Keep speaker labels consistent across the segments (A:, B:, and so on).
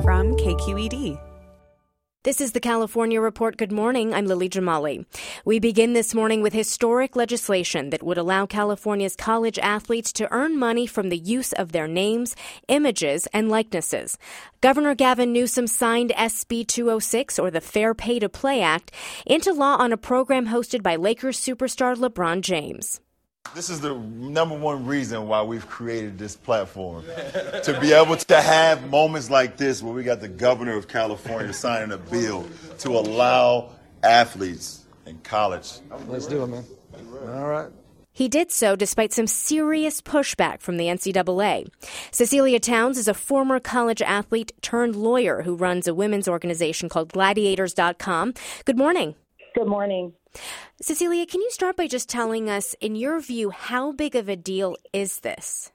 A: from KQED.
B: This is the California Report. Good morning. I'm Lily Jamali. We begin this morning with historic legislation that would allow California's college athletes to earn money from the use of their names, images, and likenesses. Governor Gavin Newsom signed SB 206, or the Fair Pay to Play Act, into law on a program hosted by Lakers superstar LeBron James.
C: This is the number one reason why we've created this platform, to be able to have moments like this where we got the governor of California signing a bill to allow athletes in college.
D: Let's do it, man. All right.
B: He did so despite some serious pushback from the NCAA. Cecilia Towns is a former college athlete turned lawyer who runs a women's organization called Gladiators.com. Good morning.
E: Good morning.
B: Cecilia, can you start by just telling us, in your view, how big of a deal is this?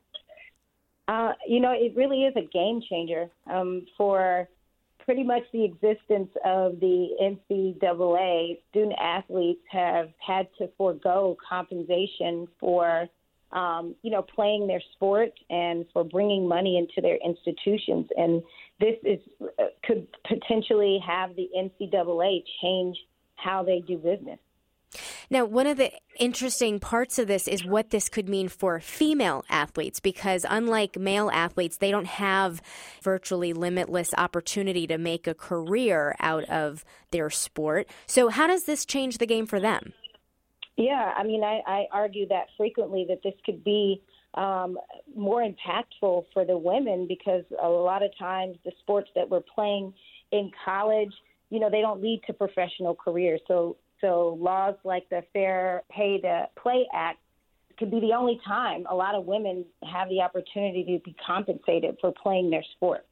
E: It really is a game changer for pretty much the existence of the NCAA. Student athletes have had to forego compensation for, playing their sport and for bringing money into their institutions. And this could potentially have the NCAA change how they do business.
B: Now, one of the interesting parts of this is what this could mean for female athletes, because unlike male athletes, they don't have virtually limitless opportunity to make a career out of their sport. So how does this change the game for them?
E: Yeah, I argue that frequently that this could be more impactful for the women, because a lot of times the sports that we're playing in college, they don't lead to professional careers. So laws like the Fair Pay to Play Act could be the only time a lot of women have the opportunity to be compensated for playing their sport.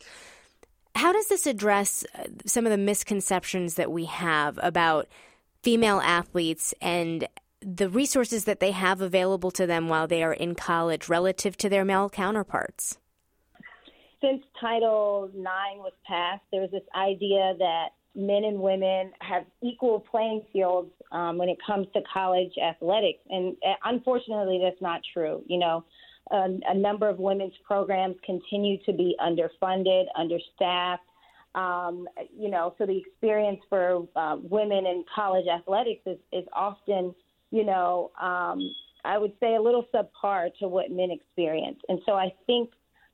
B: How does this address some of the misconceptions that we have about female athletes and the resources that they have available to them while they are in college relative to their male counterparts?
E: Since Title IX was passed, there was this idea that men and women have equal playing fields when it comes to college athletics. And unfortunately, that's not true. A number of women's programs continue to be underfunded, understaffed. So the experience for women in college athletics is often, I would say a little subpar to what men experience. And so I think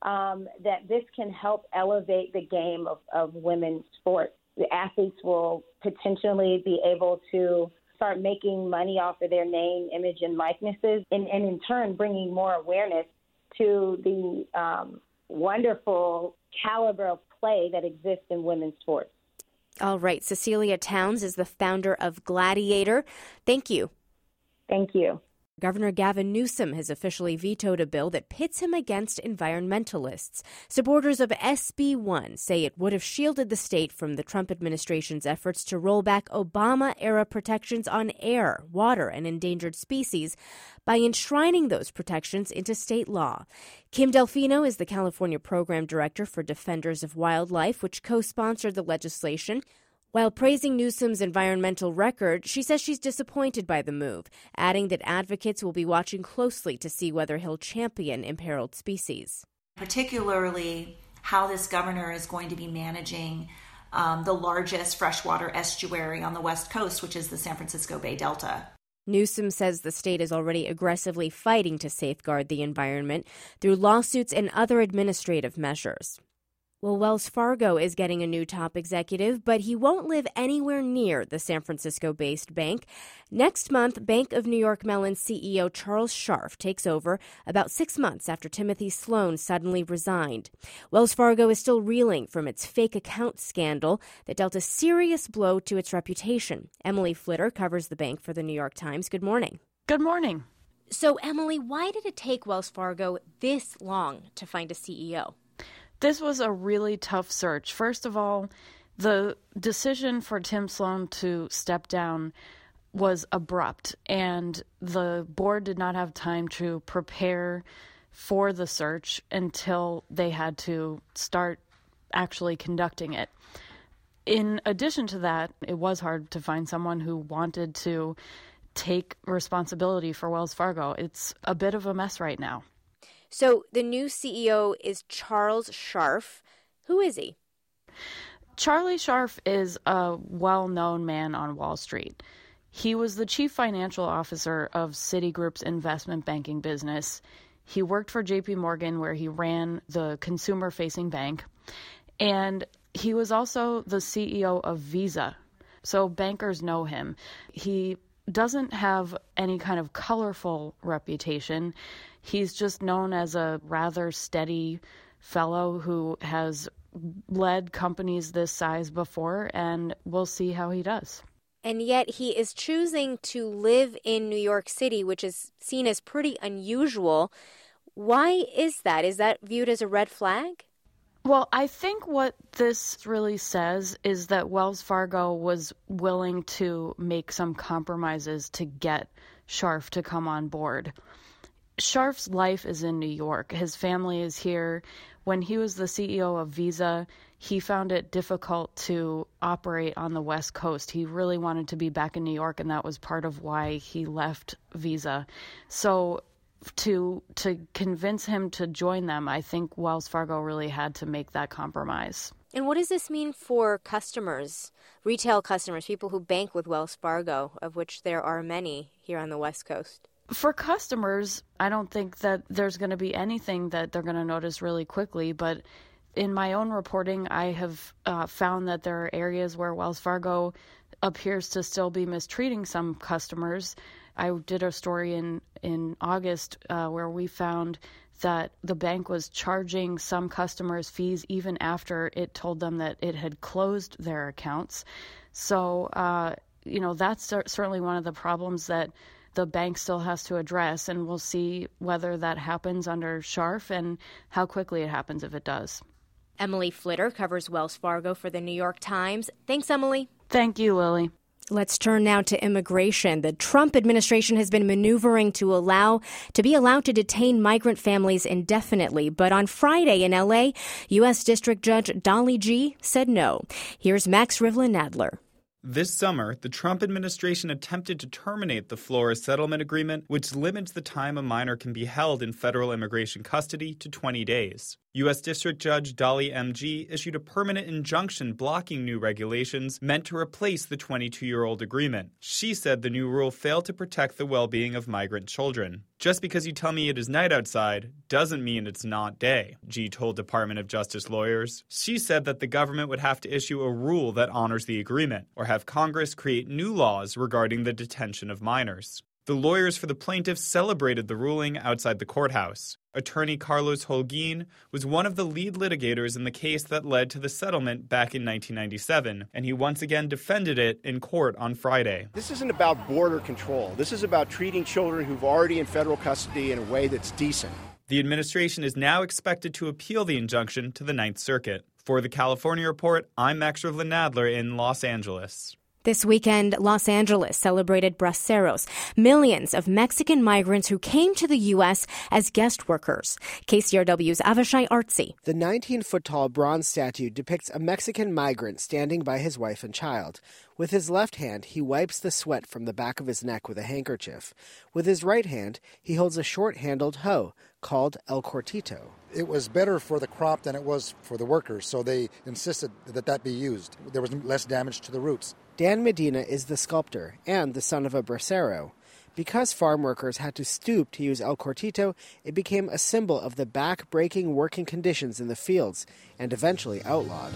E: that this can help elevate the game of women's sports. The athletes will potentially be able to start making money off of their name, image, and likenesses, and in turn bringing more awareness to the wonderful caliber of play that exists in women's sports.
B: All right. Cecilia Towns is the founder of Gladiator. Thank you.
E: Thank you.
B: Governor Gavin Newsom has officially vetoed a bill that pits him against environmentalists. Supporters of SB 1 say it would have shielded the state from the Trump administration's efforts to roll back Obama-era protections on air, water, and endangered species by enshrining those protections into state law. Kim Delfino is the California Program Director for Defenders of Wildlife, which co-sponsored the legislation. While praising Newsom's environmental record, she says she's disappointed by the move, adding that advocates will be watching closely to see whether he'll champion imperiled species.
F: Particularly how this governor is going to be managing the largest freshwater estuary on the West Coast, which is the San Francisco Bay Delta.
B: Newsom says the state is already aggressively fighting to safeguard the environment through lawsuits and other administrative measures. Well, Wells Fargo is getting a new top executive, but he won't live anywhere near the San Francisco-based bank. Next month, Bank of New York Mellon CEO Charles Scharf takes over about 6 months after Timothy Sloan suddenly resigned. Wells Fargo is still reeling from its fake account scandal that dealt a serious blow to its reputation. Emily Flitter covers the bank for the New York Times. Good morning.
G: Good morning.
B: So, Emily, why did it take Wells Fargo this long to find a CEO?
G: This was a really tough search. First of all, the decision for Tim Sloan to step down was abrupt, and the board did not have time to prepare for the search until they had to start actually conducting it. In addition to that, it was hard to find someone who wanted to take responsibility for Wells Fargo. It's a bit of a mess right now.
B: So the new CEO is Charles Scharf. Who is he?
G: Charlie Scharf is a well-known man on Wall Street. He was the chief financial officer of Citigroup's investment banking business. He worked for JP Morgan, where he ran the consumer-facing bank. And he was also the CEO of Visa. So bankers know him. He doesn't have any kind of colorful reputation. He's just known as a rather steady fellow who has led companies this size before, and we'll see how he does.
B: And yet he is choosing to live in New York City, which is seen as pretty unusual. Why is that? Is that viewed as a red flag?
G: Well, I think what this really says is that Wells Fargo was willing to make some compromises to get Scharf to come on board. Scharf's life is in New York. His family is here. When he was the CEO of Visa, he found it difficult to operate on the West Coast. He really wanted to be back in New York, and that was part of why he left Visa. So to convince him to join them, I think Wells Fargo really had to make that compromise.
B: And what does this mean for customers, retail customers, people who bank with Wells Fargo, of which there are many here on the West Coast?
G: For customers, I don't think that there's going to be anything that they're going to notice really quickly, but in my own reporting, I have found that there are areas where Wells Fargo appears to still be mistreating some customers. I did a story in August where we found that the bank was charging some customers fees even after it told them that it had closed their accounts. So, that's certainly one of the problems that the bank still has to address, and we'll see whether that happens under Scharf and how quickly it happens if it does.
B: Emily Flitter covers Wells Fargo for the New York Times. Thanks, Emily.
G: Thank you, Lily.
B: Let's turn now to immigration. The Trump administration has been maneuvering to be allowed to detain migrant families indefinitely. But on Friday in L.A., U.S. District Judge Dolly Gee said no. Here's Max Rivlin-Nadler.
A: This summer, the Trump administration attempted to terminate the Flores settlement agreement, which limits the time a minor can be held in federal immigration custody to 20 days. U.S. District Judge Dolly M. Gee issued a permanent injunction blocking new regulations meant to replace the 22-year-old agreement. She said the new rule failed to protect the well-being of migrant children. Just because you tell me it is night outside doesn't mean it's not day, Gee told Department of Justice lawyers. She said that the government would have to issue a rule that honors the agreement or have Congress create new laws regarding the detention of minors. The lawyers for the plaintiffs celebrated the ruling outside the courthouse. Attorney Carlos Holguin was one of the lead litigators in the case that led to the settlement back in 1997, and he once again defended it in court on Friday.
H: This isn't about border control. This is about treating children who've already in federal custody in a way that's decent.
A: The administration is now expected to appeal the injunction to the Ninth Circuit. For the California Report, I'm Max Rivlin-Nadler in Los Angeles.
B: This weekend, Los Angeles celebrated Braceros, millions of Mexican migrants who came to the U.S. as guest workers. KCRW's Avishai Artsy.
I: The 19-foot-tall bronze statue depicts a Mexican migrant standing by his wife and child. With his left hand, he wipes the sweat from the back of his neck with a handkerchief. With his right hand, he holds a short-handled hoe called El Cortito.
J: It was better for the crop than it was for the workers, so they insisted that be used. There was less damage to the roots.
I: Dan Medina is the sculptor and the son of a bracero. Because farm workers had to stoop to use El Cortito, it became a symbol of the back-breaking working conditions in the fields and eventually outlawed.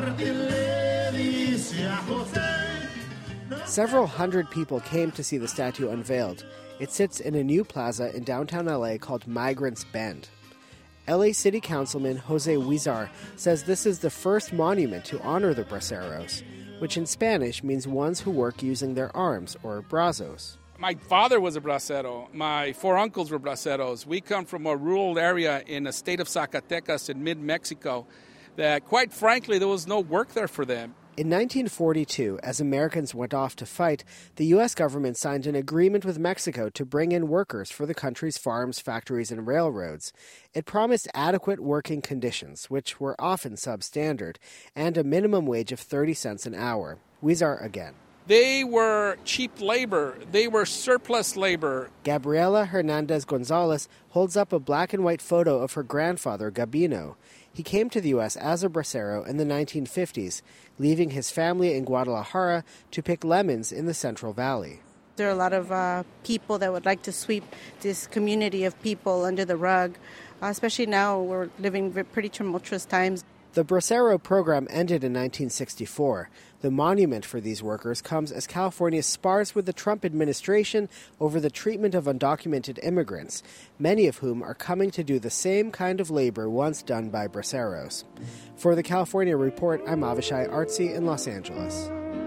I: Several hundred people came to see the statue unveiled. It sits in a new plaza in downtown LA called Migrants Bend. LA City Councilman Jose Huizar says this is the first monument to honor the braceros, which in Spanish means ones who work using their arms, or brazos.
K: My father was a bracero. My four uncles were braceros. We come from a rural area in the state of Zacatecas in mid-Mexico that, quite frankly, there was no work there for them.
I: In 1942, as Americans went off to fight, the U.S. government signed an agreement with Mexico to bring in workers for the country's farms, factories, and railroads. It promised adequate working conditions, which were often substandard, and a minimum wage of 30 cents an hour. Huizar again.
K: They were cheap labor. They were surplus labor.
I: Gabriela Hernandez Gonzalez holds up a black and white photo of her grandfather, Gabino. He came to the U.S. as a bracero in the 1950s, leaving his family in Guadalajara to pick lemons in the Central Valley.
L: There are a lot of people that would like to sweep this community of people under the rug, especially now we're living pretty tumultuous times.
I: The Bracero program ended in 1964. The monument for these workers comes as California spars with the Trump administration over the treatment of undocumented immigrants, many of whom are coming to do the same kind of labor once done by braceros. For the California Report, I'm Avishai Artsy in Los Angeles.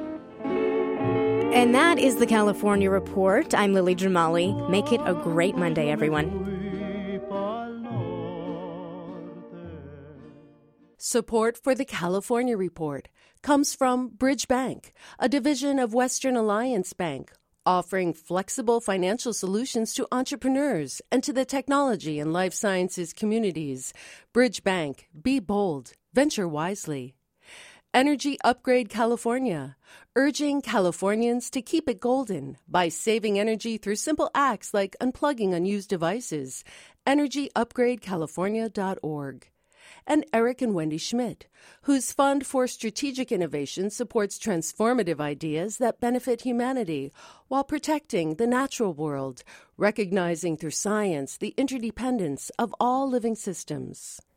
B: And that is the California Report. I'm Lily Jamali. Make it a great Monday, everyone.
M: Support for the California Report comes from Bridge Bank, a division of Western Alliance Bank, offering flexible financial solutions to entrepreneurs and to the technology and life sciences communities. Bridge Bank, be bold, venture wisely. Energy Upgrade California, urging Californians to keep it golden by saving energy through simple acts like unplugging unused devices. EnergyUpgradeCalifornia.org. And Eric and Wendy Schmidt, whose Fund for Strategic Innovation supports transformative ideas that benefit humanity while protecting the natural world, recognizing through science the interdependence of all living systems.